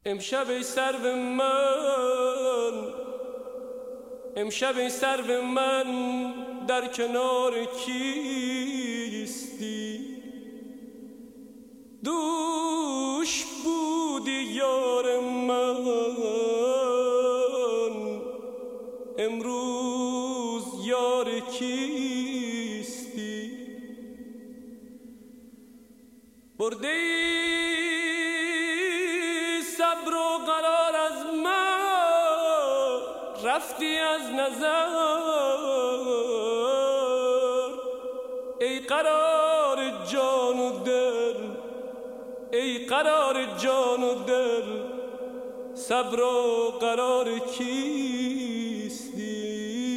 امشب ای سرو من در کنار کیستی؟ دوش بودی یار من، امروز یار کیستی؟ برده ای صبر و قرار از من، رفتی از نظر. ای قرار جان و دل، ای قرار جان و دل، صبر و قرار کیستی؟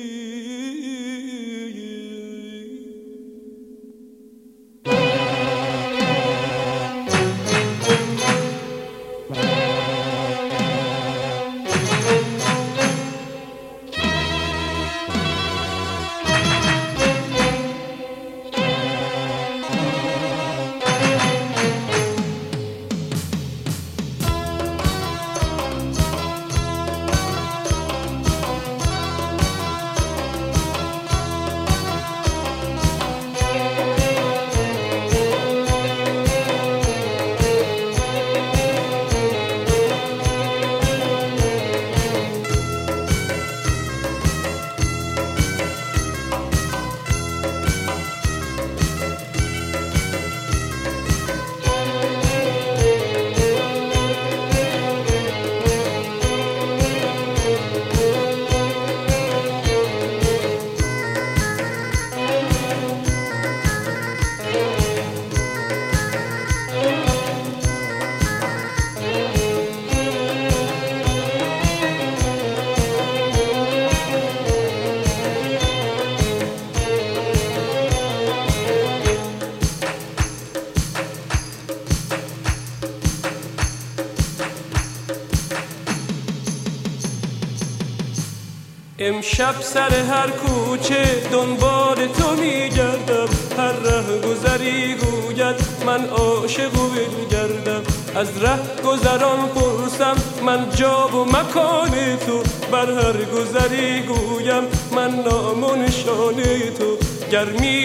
امشب سر هر کوچه دنبال تو میگردم، هر ره گذری گوید من عاشق و بگردم. از ره گذران پرسم من جا و مکان تو، بر هر گذری گویم من نام و نشان تو. گر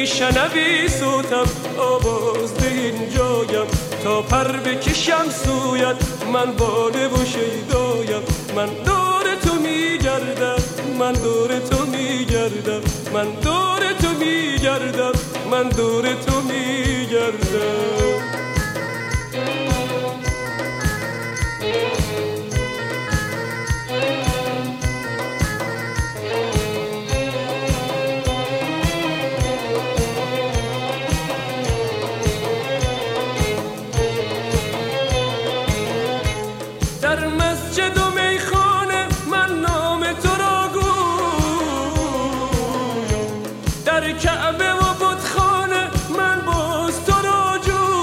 میشنوی صوتم آواز ده اینجایم، تا پر بکشم سویت من باده و شیدایم. من دور تو میگردم، من دور تو میگردم، من دور تو میگردم، من دور تو میگردم. در مسجد و میخانه من نام تو را گویم، در کعبه و بتخانه من باز تو را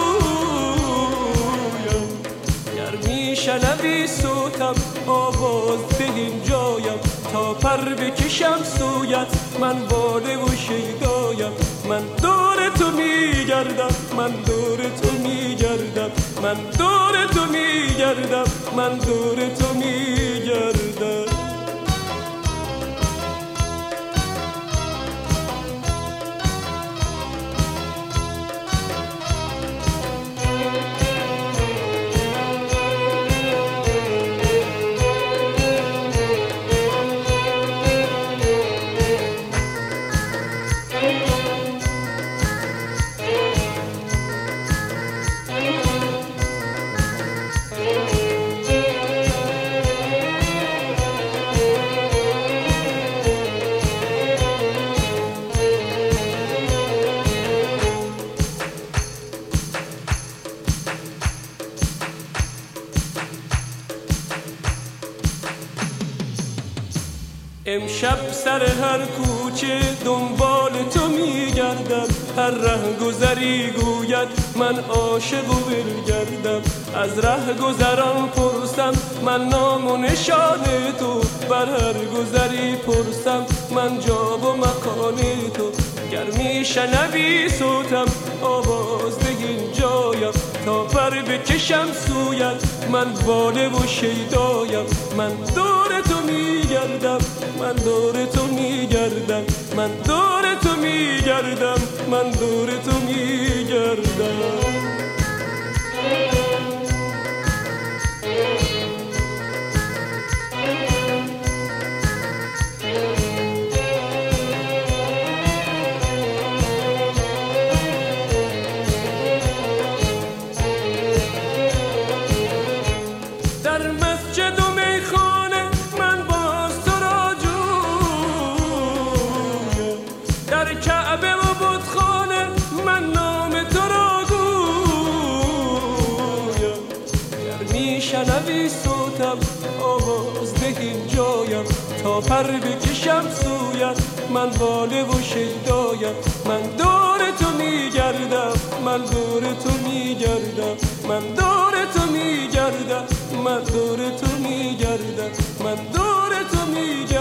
جویم. گر میشنوی صوتم آواز ده اینجایم، تا پر بکشم سویت من باده و شیدایم. من دور تو میگردم، من دور تو میگردم، من دور تو میگردم، من دور تو میگردم. امشب سر هر کوچه دنبال تو میگردم، هر ره گذری گوید من عاشق و بگردم. از ره گذران پرسم من نام و نشان تو، بر هر گذری پرسم من جا و مکان تو. گر میشنوی صوتم آواز ده اینجایم، تا پر بکشم سویت. من واله و شیدایم، من دور تو میگردم، من دور تو میگردم، من دور تو میگردم، من دور تو میگردم. در مسجد و میخانه من باز تو را جویم، در کعبه و بتخانه من نام تو را گویم. گر میشنوی صوتم آواز دهین جایم، تا پر بکشم سویت. من واله و شیدایم، من دور تو میگردم، من دور تو میگردم، من دور تو میگردم، من دور تو میگردم، من دور تو میگردم.